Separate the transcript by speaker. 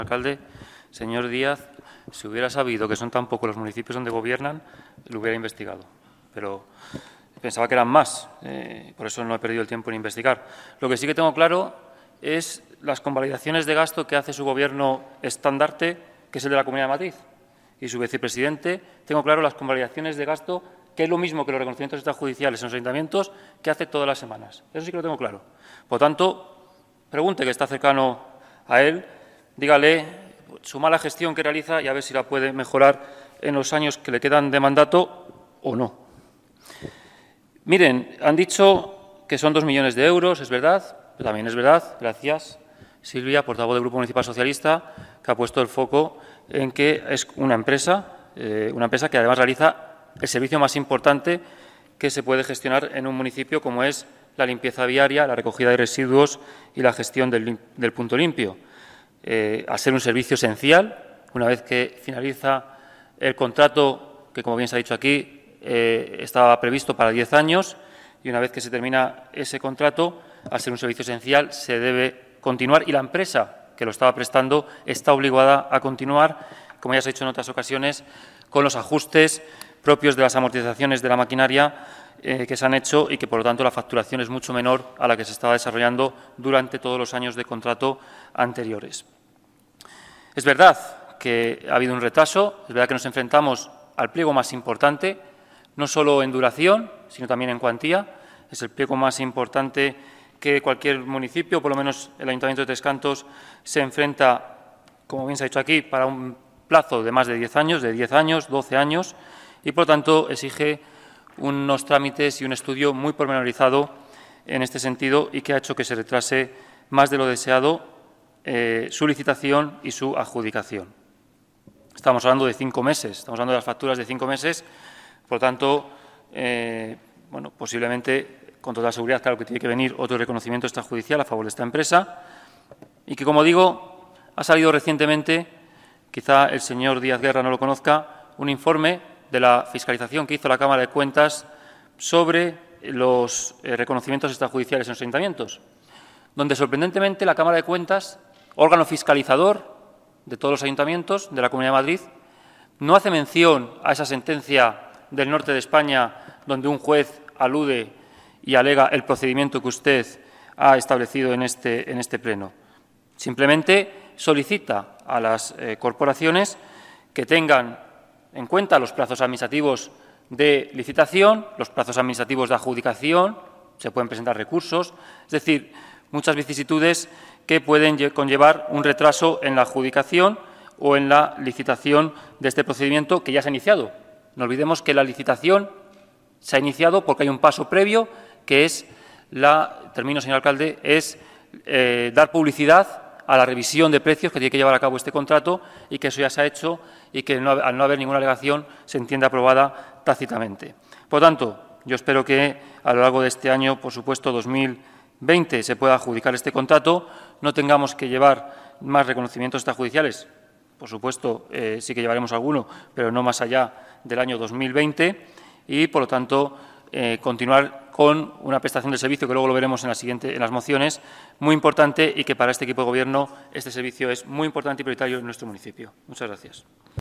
Speaker 1: Alcalde, señor Díaz, si hubiera sabido que son tan pocos los municipios donde gobiernan, lo hubiera investigado. Pero pensaba que eran más, por eso no he perdido el tiempo en investigar. Lo que sí que tengo claro es las convalidaciones de gasto que hace su Gobierno estandarte, que es el de la Comunidad de Madrid, y su vicepresidente. Tengo claro las convalidaciones de gasto, que es lo mismo que los reconocimientos extrajudiciales en los ayuntamientos, que hace todas las semanas. Eso sí que lo tengo claro. Por tanto, pregunte, que está cercano a él, dígale su mala gestión que realiza y a ver si la puede mejorar en los años que le quedan de mandato o no. Miren, han dicho que son 2 millones de euros, es verdad, pero también es verdad, gracias, Silvia, portavoz del Grupo Municipal Socialista, que ha puesto el foco en que es una empresa que además realiza el servicio más importante que se puede gestionar en un municipio, como es la limpieza viaria, la recogida de residuos y la gestión del punto limpio. Al ser un servicio esencial, una vez que finaliza el contrato, que como bien se ha dicho aquí, estaba previsto para 10 años, y una vez que se termina ese contrato, al ser un servicio esencial, se debe continuar, y la empresa que lo estaba prestando está obligada a continuar, como ya se ha dicho en otras ocasiones, con los ajustes propios de las amortizaciones de la maquinaria que se han hecho, y que, por lo tanto, la facturación es mucho menor a la que se estaba desarrollando durante todos los años de contrato anteriores. Es verdad que ha habido un retraso, es verdad que nos enfrentamos al pliego más importante, no solo en duración, sino también en cuantía. Es el pliego más importante que cualquier municipio, por lo menos el Ayuntamiento de Tres Cantos, se enfrenta, como bien se ha dicho aquí, para un plazo de más de 10 años, 12 años, y, por lo tanto, exige unos trámites y un estudio muy pormenorizado en este sentido, y que ha hecho que se retrase más de lo deseado su licitación y su adjudicación. Estamos hablando de 5 meses, estamos hablando de las facturas de 5 meses, por lo tanto, bueno, posiblemente, con toda seguridad, claro que tiene que venir otro reconocimiento extrajudicial a favor de esta empresa, y que, como digo, ha salido recientemente, quizá el señor Díaz Guerra no lo conozca, un informe de la fiscalización que hizo la Cámara de Cuentas sobre los reconocimientos extrajudiciales en los ayuntamientos, donde, sorprendentemente, la Cámara de Cuentas, órgano fiscalizador de todos los ayuntamientos de la Comunidad de Madrid, no hace mención a esa sentencia del norte de España, donde un juez alude y alega el procedimiento que usted ha establecido en este pleno. Simplemente solicita a las corporaciones que tengan en cuenta los plazos administrativos de licitación, los plazos administrativos de adjudicación, se pueden presentar recursos, es decir, muchas vicisitudes que pueden conllevar un retraso en la adjudicación o en la licitación de este procedimiento que ya se ha iniciado. No olvidemos que la licitación se ha iniciado porque hay un paso previo, que es termino, señor alcalde, es dar publicidad a la revisión de precios que tiene que llevar a cabo este contrato, y que eso ya se ha hecho, y que al no haber ninguna alegación se entiende aprobada tácitamente. Por lo tanto, yo espero que a lo largo de este año, por supuesto 2020, se pueda adjudicar este contrato, no tengamos que llevar más reconocimientos extrajudiciales. Por supuesto, sí que llevaremos alguno, pero no más allá del año 2020, y, por lo tanto, continuar con una prestación de servicio, que luego lo veremos en las mociones, muy importante, y que para este equipo de Gobierno este servicio es muy importante y prioritario en nuestro municipio. Muchas gracias.